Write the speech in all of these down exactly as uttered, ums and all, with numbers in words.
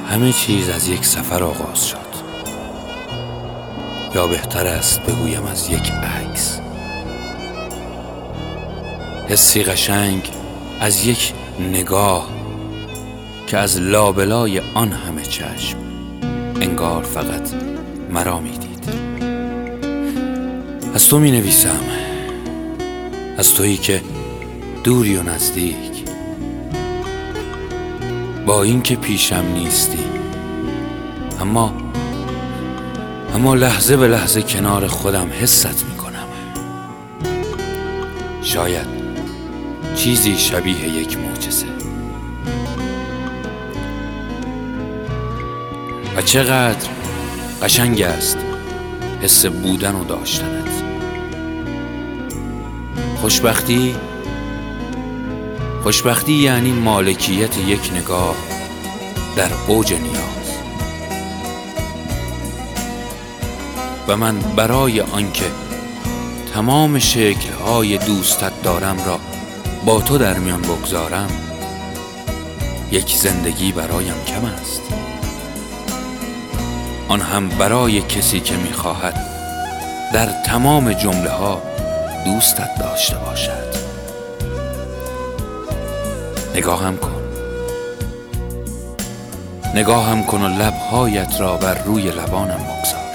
همه چیز از یک سفر آغاز شد، یا بهتر است بگویم از یک عکس. حسی قشنگ از یک نگاه که از لابلای آن همه چشم انگار فقط مرا می دید. از تو می نویسم، از تویی که دوری و نزدیک، با این که پیشم نیستی، اما اما لحظه به لحظه کنار خودم حست می کنم. شاید چیزی شبیه یک معجزه. و چقدر قشنگ است حس بودن و داشتنت. خوشبختی خوشبختی یعنی مالکیت یک نگاه در اوج نیاز. و من برای آنکه تمام شکل‌های دوستت دارم را با تو در میان بگذارم، یک زندگی برایم کم است، آن هم برای کسی که می‌خواهد در تمام جمله‌ها دوستت داشته باشد. نگاهم کن نگاهم کن و لب‌هایت را بر روی لبانم بگذار.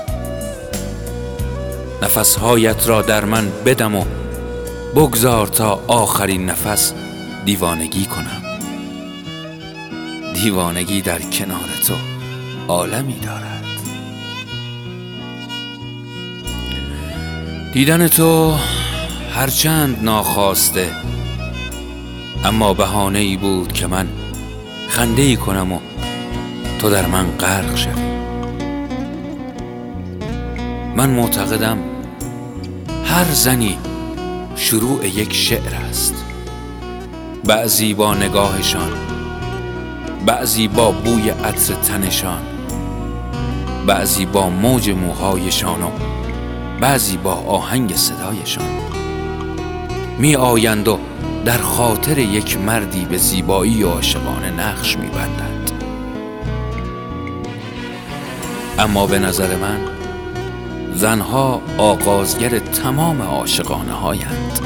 نفس‌هایت را در من بدم و بگذار تا آخرین نفس دیوانگی کنم. دیوانگی در کنار تو عالمی دارد. دیدن تو هرچند ناخواسته، اما بهانه‌ای بود که من خنده‌ای کنم و تو در من غرق شوی. من معتقدم هر زنی شروع یک شعر است، بعضی با نگاهشان، بعضی با بوی عطر تنشان، بعضی با موج موهایشان و بعضی با آهنگ صدایشان می آیند و در خاطر یک مردی به زیبایی و عاشقانه نقش می بندند. اما به نظر من زنها آغازگر تمام عاشقانه هایند.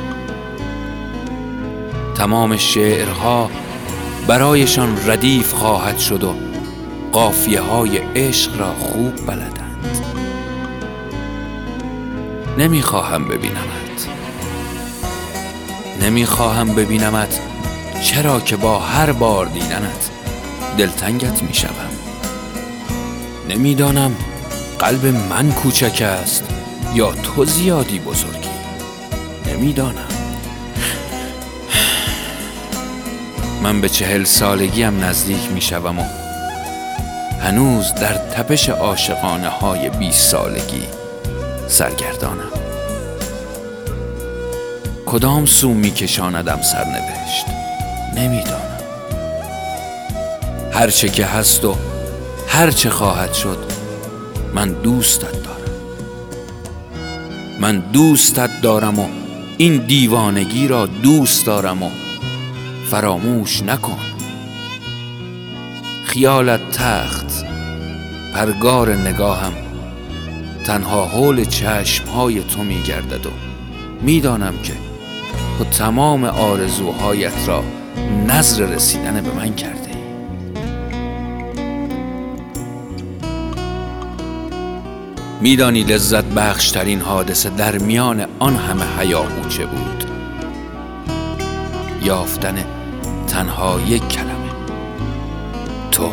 تمام شعرها برایشان ردیف خواهد شد و قافیه های عشق را خوب بلدند. نمیخواهم ببینمت نمیخواهم ببینمت چرا که با هر بار دیدنت دلتنگت میشوم. نمیدانم قلب من کوچک است یا تو زیادی بزرگی. نمیدانم. من به چهل سالگیم نزدیک میشوم و هنوز در تپش عاشقانه های بیست سالگی سرگردانم. کدام سو میکشاندم سرنوشت نمیدانم. هر چه که هست و هر چه خواهد شد، من دوستت دارم. من دوستت دارم و این دیوانگی را دوست دارم و فراموش نکن. خیالت تخت، پرگار نگاهم تنها حول چشمهای تو میگردد و میدانم که تو تمام آرزوهایت را نذر رسیدن به من کرده ای. میدانی لذت بخشترین حادثه در میان آن همه هیاهو چه بود؟ یافتن تنها یک کلمه: تو.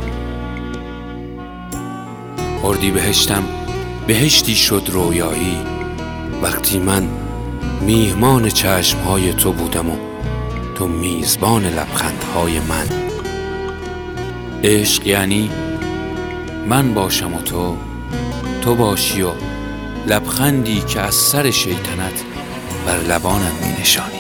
اردیبهشتم بهشتی شد رویایی وقتی من میهمان چشمهای تو بودم و تو میزبان لبخندهای من. عشق یعنی من باشم و تو تو باشی و لبخندی که از سر شیطنت بر لبانم می نشانی.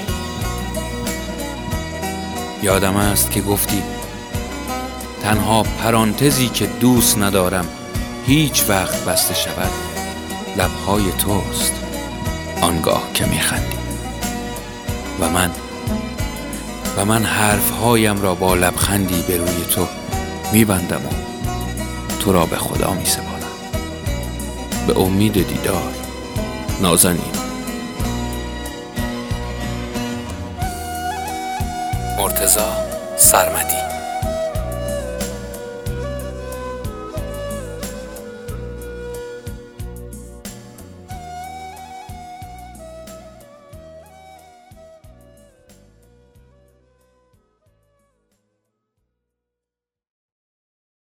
یادم است که گفتی تنها پرانتزی که دوست ندارم هیچ وقت بسته شود لبهای توست، آنگاه که میخندی. و من و من حرفهایم را با لبخندی به روی تو میبندم و تو را به خدا میسپارم. به امید دیدار، نازنین. مرتضی سرمدی.